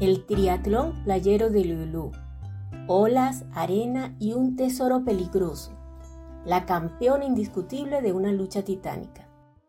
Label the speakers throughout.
Speaker 1: El triatlón playero de Lulú. Olas, arena y un tesoro peligroso. La campeona indiscutible de una lucha titánica.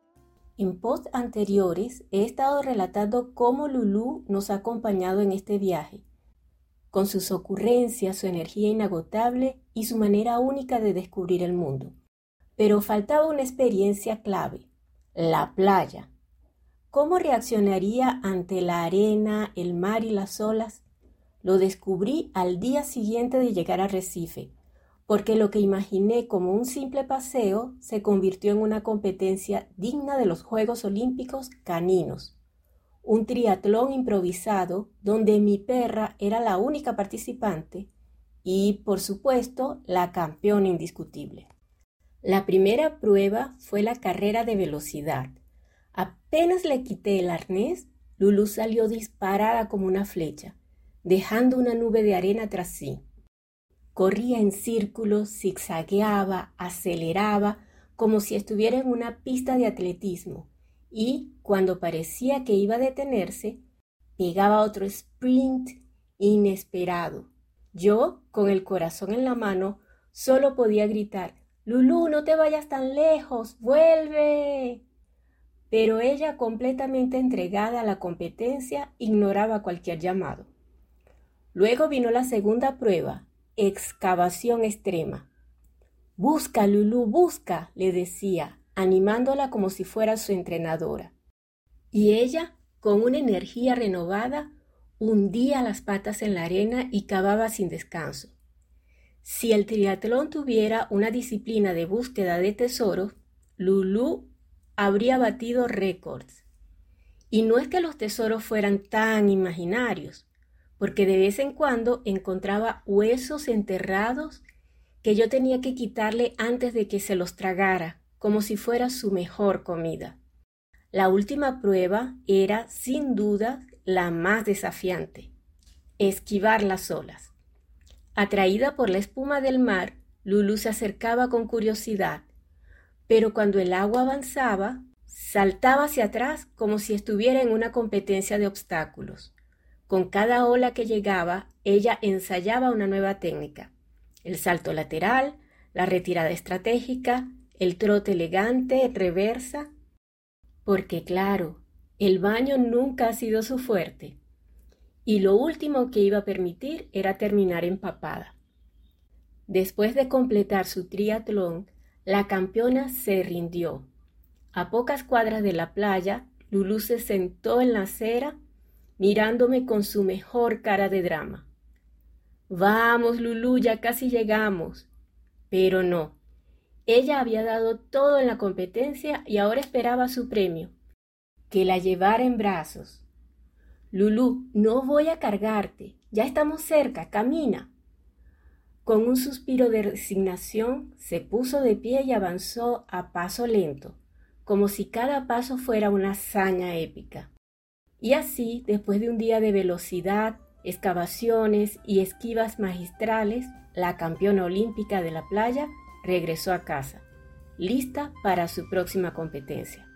Speaker 1: En posts anteriores he estado relatando cómo Lulú nos ha acompañado en este viaje, con sus ocurrencias, su energía inagotable y su manera única de descubrir el mundo. Pero faltaba una experiencia clave, la playa. ¿Cómo reaccionaría ante la arena, el mar y las olas? Lo descubrí al día siguiente de llegar a Recife, porque lo que imaginé como un simple paseo se convirtió en una competencia digna de los Juegos Olímpicos caninos. Un triatlón improvisado donde mi perra era la única participante y, por supuesto, la campeona indiscutible. La primera prueba fue la carrera de velocidad. Apenas le quité el arnés, Lulú salió disparada como una flecha, dejando una nube de arena tras sí. Corría en círculos, zigzagueaba, aceleraba, como si estuviera en una pista de atletismo, y, cuando parecía que iba a detenerse, pegaba otro sprint inesperado. Yo, con el corazón en la mano, solo podía gritar: «Lulú, no te vayas tan lejos, vuelve». Pero ella, completamente entregada a la competencia, ignoraba cualquier llamado. Luego vino la segunda prueba, excavación extrema. «Busca, Lulú, busca», le decía, animándola como si fuera su entrenadora. Y ella, con una energía renovada, hundía las patas en la arena y cavaba sin descanso. Si el triatlón tuviera una disciplina de búsqueda de tesoros, Lulú habría batido récords. Y no es que los tesoros fueran tan imaginarios, porque de vez en cuando encontraba huesos enterrados que yo tenía que quitarle antes de que se los tragara, como si fuera su mejor comida. La última prueba era, sin duda, la más desafiante: esquivar las olas. Atraída por la espuma del mar, Lulú se acercaba con curiosidad, pero cuando el agua avanzaba, saltaba hacia atrás como si estuviera en una competencia de obstáculos. Con cada ola que llegaba, ella ensayaba una nueva técnica: el salto lateral, la retirada estratégica, el trote elegante, reversa. Porque claro, el baño nunca ha sido su fuerte, y lo último que iba a permitir era terminar empapada. Después de completar su triatlón, la campeona se rindió. A pocas cuadras de la playa, Lulú se sentó en la acera, mirándome con su mejor cara de drama. «Vamos, Lulú, ya casi llegamos». Pero no, ella había dado todo en la competencia y ahora esperaba su premio, que la llevara en brazos. «Lulú, no voy a cargarte, ya estamos cerca, camina». Con un suspiro de resignación, se puso de pie y avanzó a paso lento, como si cada paso fuera una hazaña épica. Y así, después de un día de velocidad, excavaciones y esquivas magistrales, la campeona olímpica de la playa regresó a casa, lista para su próxima competencia.